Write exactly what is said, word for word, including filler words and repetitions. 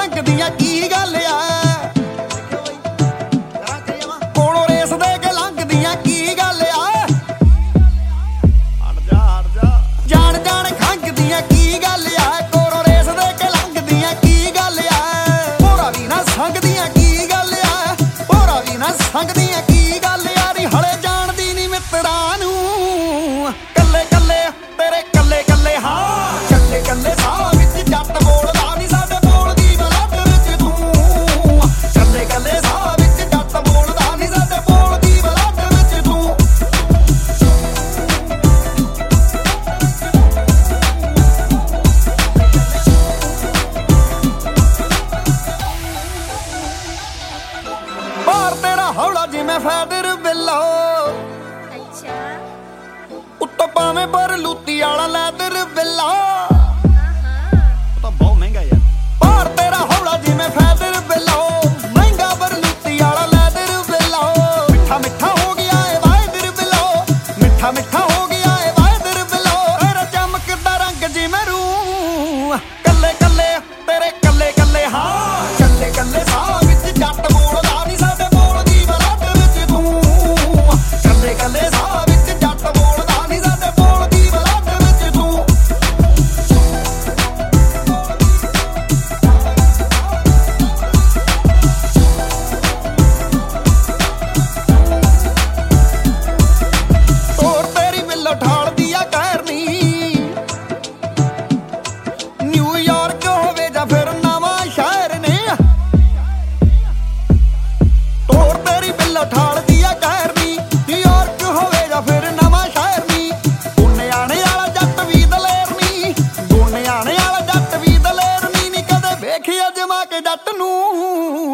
ਖੰਗ ਦੀਆਂ ਕੀ ਗੱਲ ਆ ਕੋਲੋਂ ਰੇਸ ਦੇ ਕੇ ਲੰਘਦੀਆਂ ਕੀ ਗੱਲ ਆ ਹਟ ਜਾ ਹਟ ਜਾ ਜਾਣ ਜਾਣ ਖੰਗ ਦੀਆਂ ਕੀ ਗੱਲ ਆ ਕੋਲੋਂ ਰੇਸ ਦੇ ਕੇ ਲੰਘਦੀਆਂ ਕੀ ਗੱਲ ਆ ਭੋਰਾ ਵੀ ਨਾ ਸੰਗਦੀਆਂ ਕੀ ਗੱਲ ਆ ਭੋਰਾ ਵੀ ਨਾ ਸੰਗਦੀਆਂ ਕੀ ਗੱਲ ਆ ਰੀ ਹਲੇ ਜਾਣਦੀ ਨੀ ਮਿੱਤਰਾਂ ਨੂੰ ਕੱਲੇ ਕੱਲੇ ਤੇਰੇ ਕੱਲੇ ਕੱਲੇ ਹਾਂ ਕੱਲੇ ਕੱਲੇ ਸਾਹ ਵਿੱਚ ਜੱਟ ਬੋਲਦਾ ਨੀ ਸਾਡੇ ਬੋਲਦੀ ਬਲੱਡ ਵਿੱਚ ਤੂੰ ਕੱਲੇ ਕੱਲੇ ਸਾਹ ਵਿੱਚ ਜੱਟ ਬੋਲਦਾ ਨੀ ਸਾਡੇ ਬੋਲਦੀ ਬਲੱਡ ਵਿੱਚ ਤੂੰ ਬਾਹਰ ਤੇਰਾ ਹੌਲਾ ਜਿਵੇਂ ਫੈਦਰ ਬਿੱਲੋ ਅੱਛਾ ਉੱਤੋਂ ਪਾਵੇਂ ਪਰ ਲੂਤੀ ਵਾਲਾ ਲੈਦਰ ਬਿੱਲਾ ਹਾਂ ਤਾਂ ਬਹੁਤ ਮਹਿੰਗਾ ਯਾਰ ਬਾਹਰ ਤੇਰਾ ਹੌਲਾ ਜਿਵੇਂ ਫੈਦਰ ਬਿੱਲੋ ਮਹਿੰਗਾ ਪਰ ਲੂਤੀ ਵਾਲਾ ਲੈਦਰ ਬਿੱਲਾ ਮਿੱਠਾ ਮਿੱਠਾ ਹੋ ਗਿਆ ਏ ਵਾਇਦਰ ਬਿੱਲੋ ਮਿੱਠਾ ਮਿੱਠਾ ਹੋ ਗਿਆ ਏ ਵਾਇਦਰ ਬਿੱਲੋ ਤੇਰਾ ਚਮਕਦਾ ਰੰਗ ਜਿਵੇਂ ਰੂ ਕੱਲੇ ਕੱਲੇ ਤੇਰੇ ਕੱਲੇ ਕੱਲੇ ਹਾਂ ਕੱਲੇ ਕੱਲੇ ਸਾਹ ਵਿੱਚ ਜੱਟ ਬੋਲਦਾ ਨੀ ਸਾਡੇ ਬੋਲਦੀ ਬਲੱਡ ਵਿੱਚ ਤੂੰ ਕੱਲੇ ਕੱਲੇ ਸਾਹ ਵਿੱਚ ਜੱਟ ਬੋਲਦਾ ਨੀ ਸਾਡੇ ਬੋਲਦੀ ਬਲੱਡ ਵਿੱਚ ਤੂੰ ਤੋਰ ਤੇਰੀ ਬਿੱਲੋ ਠਾਲਦੀ ਆ ਕਹਿਰਨੀ ਨਿਊਯਾਰਕ ਹੋਵੇ ਜਾਂ ਫਿਰ ਨਵਾਂ ਸ਼ਹਿਰ ਨੇ ਤੋਰ ਤੇਰੀ ਬਿੱਲੋ ਠਾਲਦੀ ਆ ਕਹਿਰਨੀ ਨਿਊਯਾਰਕ ਹੋਵੇ ਜਾਂ ਫਿਰ ਨਵਾਂ ਸ਼ਹਿਰ ਨੀ ਗੁੰਨਿਆਣੇ ਵਾਲਾ ਜੱਟ ਵੀ ਦਲੇਰ ਨੀ ਗੁੰਨਿਆਣੇ ਵਾਲਾ ਜੱਟ ਵੀ ਦਲੇਰ ਨੀ ਨੀ ਕਦੇ ਵੇਖਿਆ ਜਮਾ ਕੇ ਜੱਟ ਨੂੰ